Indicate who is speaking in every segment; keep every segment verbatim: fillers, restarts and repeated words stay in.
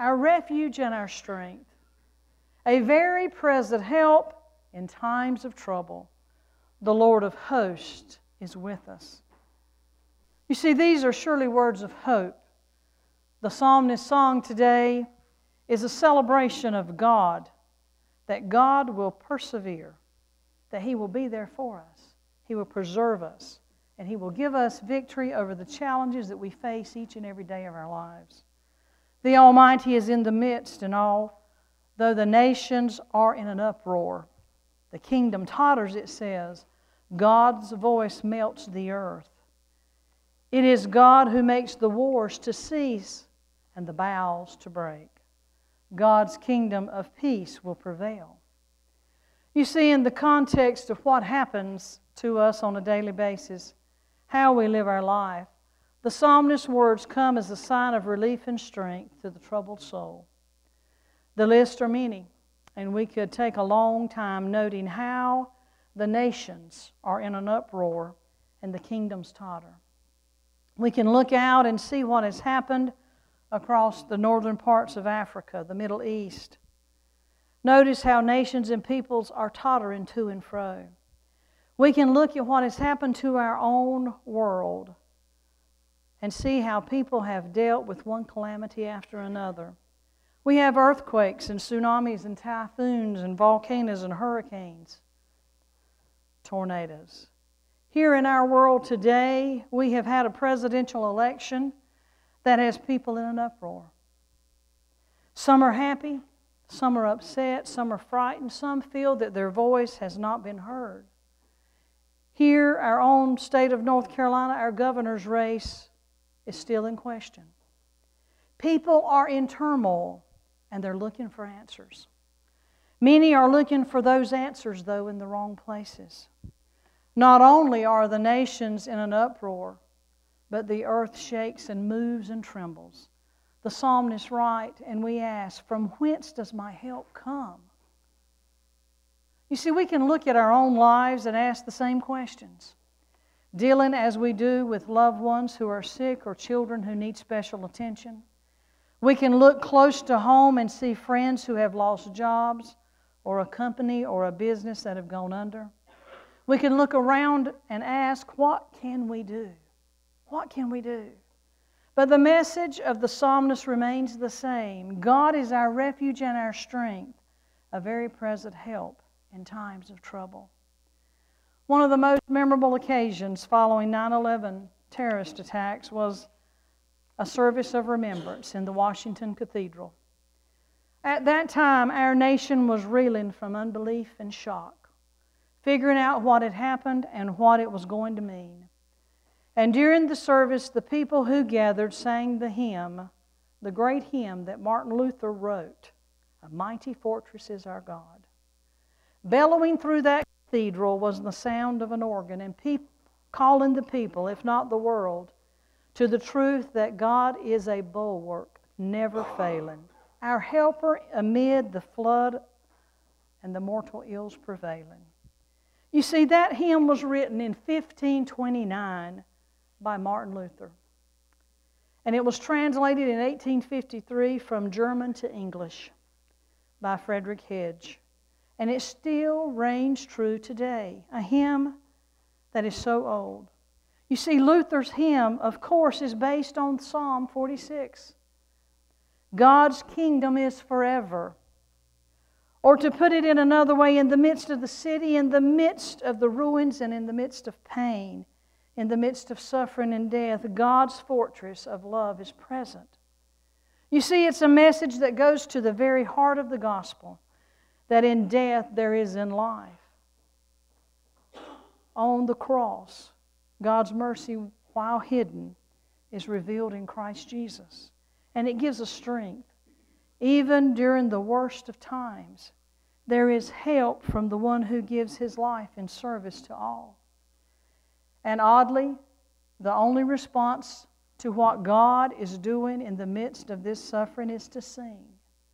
Speaker 1: our refuge and our strength, a very present help in times of trouble. The Lord of hosts is with us. You see, these are surely words of hope. The psalmist's song today is a celebration of God, that God will persevere, that He will be there for us, He will preserve us, and He will give us victory over the challenges that we face each and every day of our lives. The Almighty is in the midst, and although the nations are in an uproar, the kingdom totters, it says, God's voice melts the earth. It is God who makes the wars to cease and the bows to break. God's kingdom of peace will prevail. You see, in the context of what happens to us on a daily basis, how we live our life, the psalmist's words come as a sign of relief and strength to the troubled soul. The lists are many, and we could take a long time noting how the nations are in an uproar and the kingdoms totter. We can look out and see what has happened across the northern parts of Africa, the Middle East. Notice how nations and peoples are tottering to and fro. We can look at what has happened to our own world and see how people have dealt with one calamity after another. We have earthquakes and tsunamis and typhoons and volcanoes and hurricanes, tornadoes. Here in our world today, we have had a presidential election that has people in an uproar. Some are happy, some are upset, some are frightened, some feel that their voice has not been heard. Here, our own state of North Carolina, our governor's race is still in question. People are in turmoil, and they're looking for answers. Many are looking for those answers, though, in the wrong places. Not only are the nations in an uproar, but the earth shakes and moves and trembles. The psalmist writes, and we ask, from whence does my help come? You see, we can look at our own lives and ask the same questions, dealing as we do with loved ones who are sick or children who need special attention. We can look close to home and see friends who have lost jobs, or a company or a business that have gone under. We can look around and ask, what can we do? What can we do? But the message of the psalmist remains the same. God is our refuge and our strength, a very present help in times of trouble. One of the most memorable occasions following nine eleven terrorist attacks was a service of remembrance in the Washington Cathedral. At that time, our nation was reeling from unbelief and shock, figuring out what had happened and what it was going to mean. And during the service, the people who gathered sang the hymn, the great hymn that Martin Luther wrote, "A Mighty Fortress is Our God." Bellowing through that cathedral was the sound of an organ, and people calling the people, if not the world, to the truth that God is a bulwark, never failing, our helper amid the flood and the mortal ills prevailing. You see, that hymn was written in fifteen twenty-nine by Martin Luther. And it was translated in eighteen fifty-three from German to English by Frederick Hedge. And it still reigns true today, a hymn that is so old. You see, Luther's hymn, of course, is based on Psalm forty-six. God's kingdom is forever. Or to put it in another way, in the midst of the city, in the midst of the ruins, and in the midst of pain, in the midst of suffering and death, God's fortress of love is present. You see, it's a message that goes to the very heart of the gospel, that in death there is in life. On the cross, God's mercy, while hidden, is revealed in Christ Jesus. And it gives us strength. Even during the worst of times, there is help from the one who gives his life in service to all. And oddly, the only response to what God is doing in the midst of this suffering is to sing.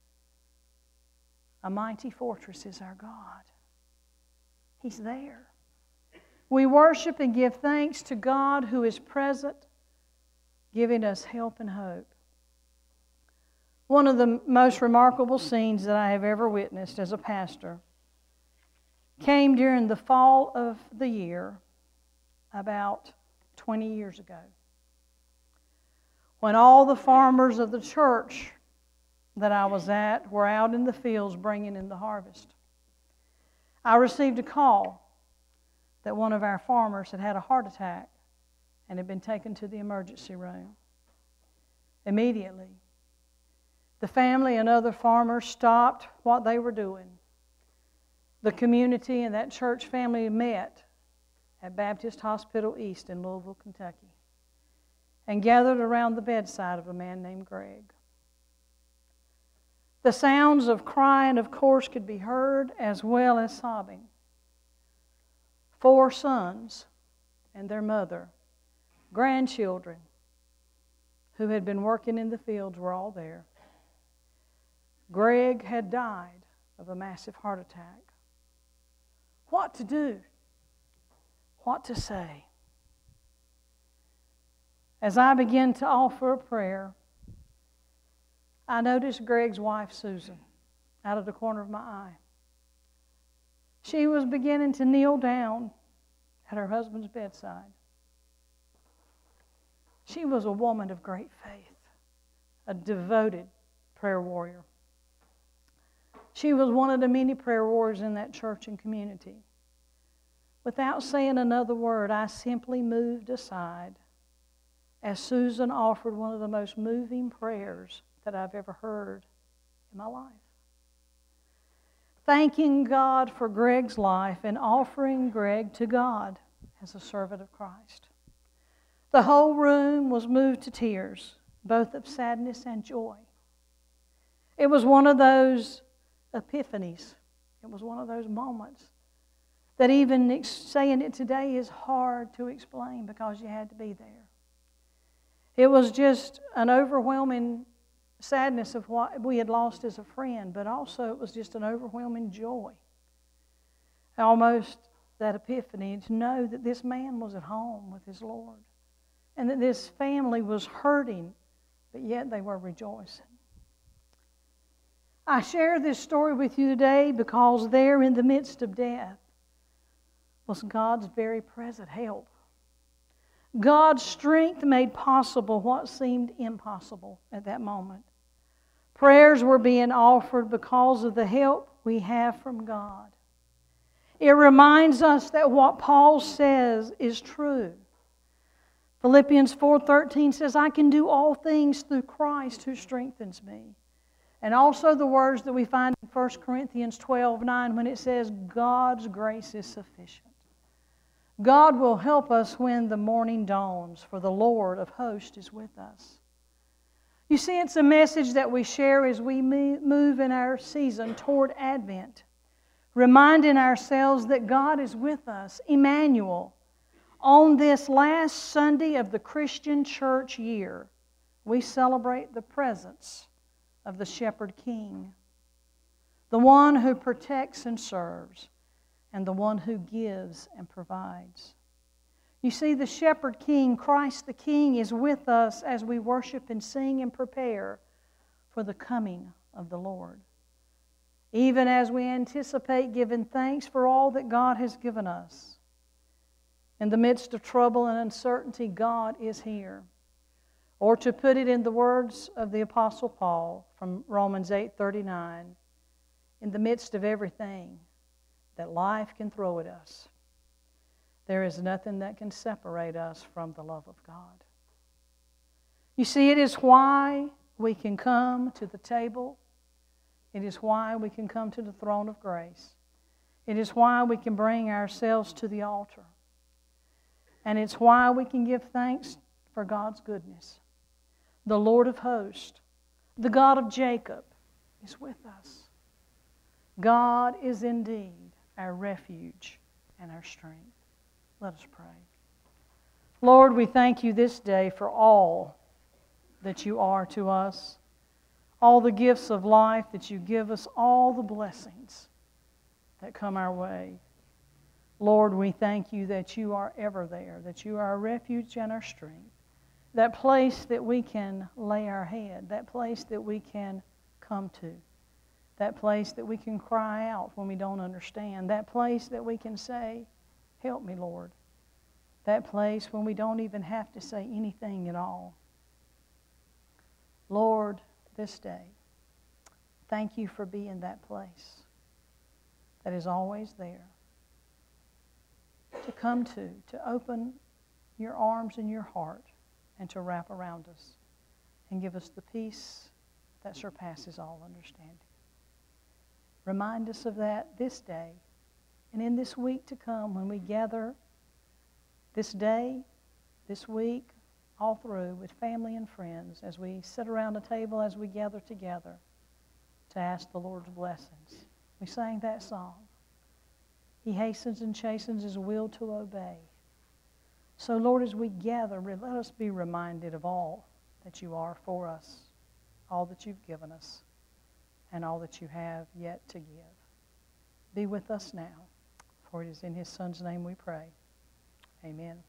Speaker 1: A mighty fortress is our God. He's there. We worship and give thanks to God who is present, giving us help and hope. One of the most remarkable scenes that I have ever witnessed as a pastor came during the fall of the year about twenty years ago, when all the farmers of the church that I was at were out in the fields bringing in the harvest. I received a call that one of our farmers had had a heart attack and had been taken to the emergency room. Immediately, the family and other farmers stopped what they were doing. The community and that church family met at Baptist Hospital East in Louisville, Kentucky, and gathered around the bedside of a man named Greg. The sounds of crying, of course, could be heard, as well as sobbing. Four sons and their mother, grandchildren who had been working in the fields, were all there. Greg had died of a massive heart attack. What to do? What to say? As I began to offer a prayer, I noticed Greg's wife, Susan, out of the corner of my eye. She was beginning to kneel down at her husband's bedside. She was a woman of great faith, a devoted prayer warrior. She was one of the many prayer warriors in that church and community. Without saying another word, I simply moved aside as Susan offered one of the most moving prayers that I've ever heard in my life. Thanking God for Greg's life and offering Greg to God as a servant of Christ. The whole room was moved to tears, both of sadness and joy. It was one of those epiphanies. It was one of those moments that even ex- saying it today is hard to explain because you had to be there. It was just an overwhelming sadness of what we had lost as a friend, but also it was just an overwhelming joy. Almost that epiphany to know that this man was at home with his Lord and that this family was hurting, but yet they were rejoicing. I share this story with you today because there in the midst of death was God's very present help. God's strength made possible what seemed impossible at that moment. Prayers were being offered because of the help we have from God. It reminds us that what Paul says is true. Philippians four thirteen says, I can do all things through Christ who strengthens me. And also the words that we find in First Corinthians twelve nine when it says, God's grace is sufficient. God will help us when the morning dawns, for the Lord of hosts is with us. You see, it's a message that we share as we move in our season toward Advent, reminding ourselves that God is with us, Emmanuel. On this last Sunday of the Christian church year, we celebrate the presence of the Shepherd King, the one who protects and serves, and the one who gives and provides. You see, the Shepherd King, Christ the King, is with us as we worship and sing and prepare for the coming of the Lord. Even as we anticipate giving thanks for all that God has given us. In the midst of trouble and uncertainty, God is here. Or to put it in the words of the Apostle Paul from Romans eight thirty-nine, in the midst of everything that life can throw at us, there is nothing that can separate us from the love of God. You see, it is why we can come to the table. It is why we can come to the throne of grace. It is why we can bring ourselves to the altar. And it's why we can give thanks for God's goodness. The Lord of hosts, the God of Jacob, is with us. God is indeed our refuge and our strength. Let us pray. Lord, we thank you this day for all that you are to us, all the gifts of life that you give us, all the blessings that come our way. Lord, we thank you that you are ever there, that you are our refuge and our strength, that place that we can lay our head, that place that we can come to, that place that we can cry out when we don't understand, that place that we can say, help me, Lord, that place when we don't even have to say anything at all. Lord, this day, thank you for being that place that is always there to come to, to open your arms and your heart and to wrap around us and give us the peace that surpasses all understanding. Remind us of that this day and in this week to come when we gather this day, this week, all through with family and friends as we sit around a table, as we gather together to ask the Lord's blessings. We sang that song. He hastens and chastens his will to obey. So, Lord, as we gather, let us be reminded of all that you are for us, all that you've given us, and all that you have yet to give. Be with us now, for it is in his Son's name we pray. Amen.